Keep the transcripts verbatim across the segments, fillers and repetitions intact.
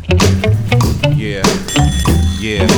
Yeah, yeah.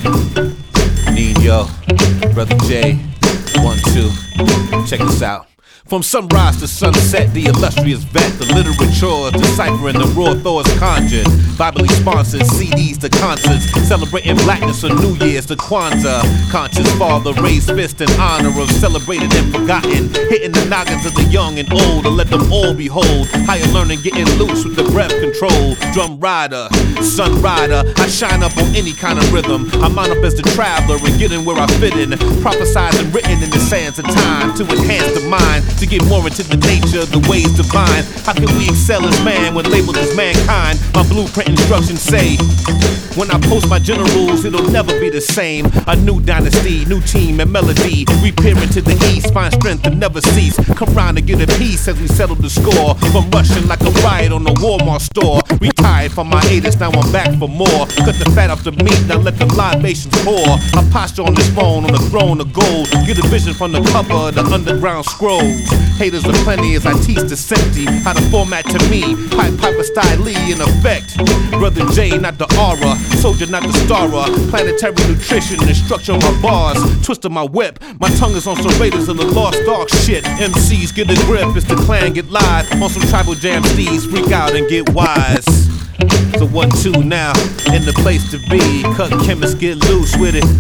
Nino, Brother J, one, two. Check this out. From sunrise to sunset, the illustrious vet, the literature deciphering the raw thoughts conjured. Biblically sponsored C Ds to concerts, celebrating blackness on New Year's to Kwanzaa. Conscious father raised fist in honor of celebrated and forgotten, hitting the noggins of the young and old to let them all behold. Higher learning getting loose with the breath control. Drum rider, sun rider, I shine up on any kind of rhythm. I mount up as the traveler and getting where I fit in. Prophesied and written in the sands of time to enhance the mind, to get more into the nature, the ways divine. How can we excel as man when labeled as mankind? My blueprint instructions say, when I post my generals, it'll never be the same. A new dynasty, new team and melody. We peer into the east, find strength and never cease. Come round and get a piece as we settle the score. From rushing like a riot on a Walmart store. Retired from my haters, now I'm back for more. Cut the fat off the meat, now let the libations pour. I posture on this throne, on the throne of gold. Get a vision from the cover of the underground scrolls. Haters are plenty as I teach the Senti how to format to me. Pipe Piper style Lee in effect. Brother J, not the aura. Soldier, not the starer. Planetary nutrition and structure my bars. Twist of my whip. My tongue is on some Raiders of the Lost Ark shit. M Cs get a grip, it's the clan get live. On some tribal jam steeds, freak out and get wise. So one, two now, in the place to be. Cut chemists, get loose with it.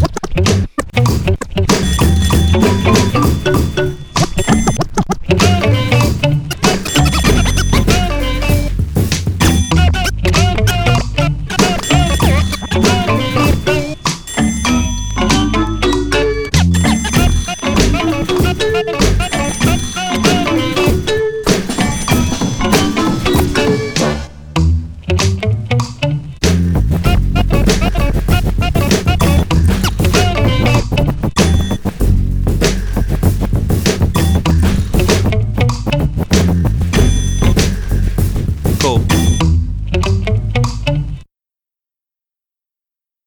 Go.